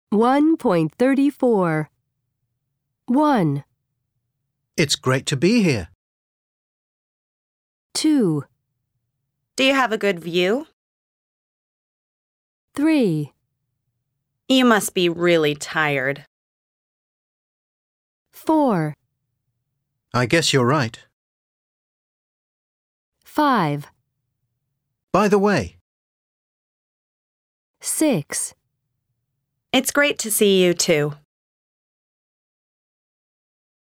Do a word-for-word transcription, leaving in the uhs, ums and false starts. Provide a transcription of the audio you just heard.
one point three four. one, It's great to be here. two, Do you have a good view? three, You must be really tired. four, I guess you're right. five, By the way, six. It's great to see you too.